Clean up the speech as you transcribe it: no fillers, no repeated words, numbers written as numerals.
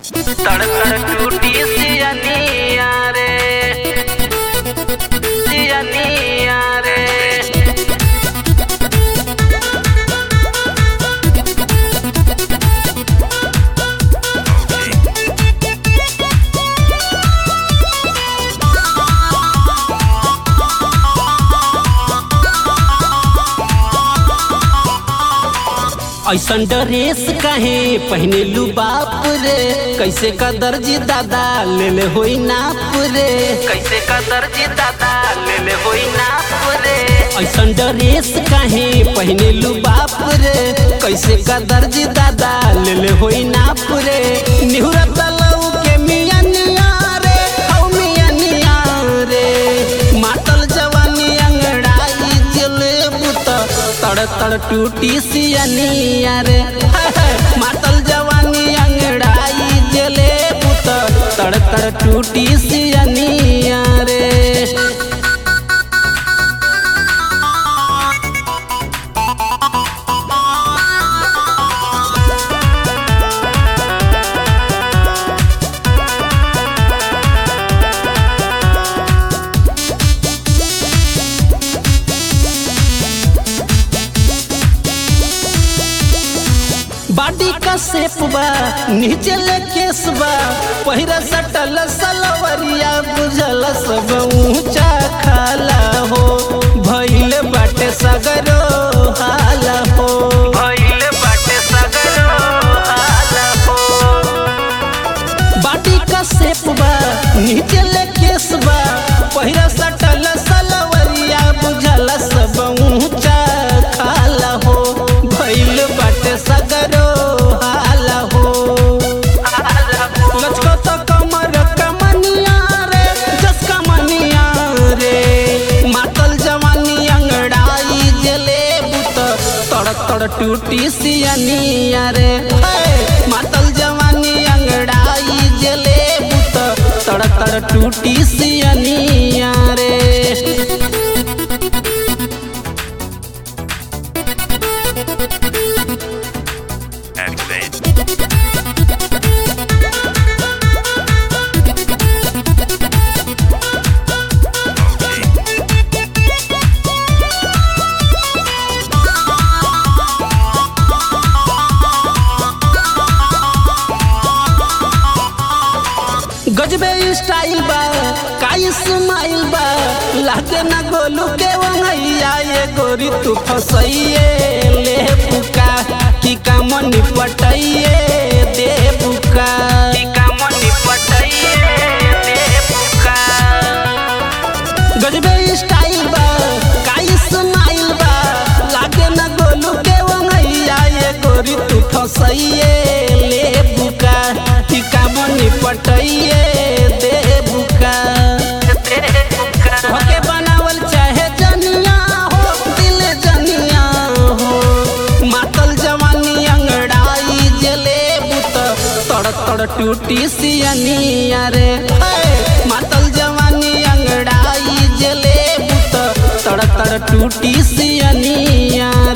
तड़ तड़ टूटी सियनिया रे, सियनिया रे। ऐसन ड्रेस काहे पहने लू बाप रे, कैसे का दर्जी दादा ले ले होई नाप रे, कैसे का दर्जी दादा ले ले होई नाप रे। ऐसन ड्रेस काहे पहने लू बाप रे, कैसे का दर्जी दादा ले ले होई नाप रे। निहुरत लऊ के मिया निया रे, हौ मिया निया रे, मातल जवानी अंगड़ाई जले बुत तड़ तड़ टूटी सियनिया रे, मातल जवानी अंगड़ाई जले बुत तड़ तड़ टूटी सियनिया रे। बाडी का सेप बा नीचे ले केस बा, पहिरा सटल सलवरिया बुझल सब ऊंचा खाला हो, भइल बाटे सगरो हाला हो, भइल बाटे सगरो हाला हो। बाडी का सेप बा नीचे ले केस बा, पहिरा सटल सलवरिया बुझल सब ऊंचा खाला हो, भइल बाटे सगरो तड़ टूटी सियनिया रे, मातल जवानी अंगड़ाई जले बुत तड़ तड़ टूटी सियनिया रे। गजबे स्टाइल बा काई स्माइल बा, लागे ना गोलू के वंगैया ये गोरी तू फसैये ले बुका, की काम निपटैये दे बुका, की काम निपटैये दे बुका। गजबे स्टाइल बा काई स्माइल बा, लागे ना गोलू के वंगैया ये गोरी तू फसैये ले बुका, की काम निपटैये होके बनावल चाहे जनिया हो, दिल जनिया हो, मातल जवानी अंगड़ाई जले बुत तड़ तड़ टूटी सियनिया रे, मातल जवानी अंगड़ाई जले बुत तड़ तड़ टूटी सियनिया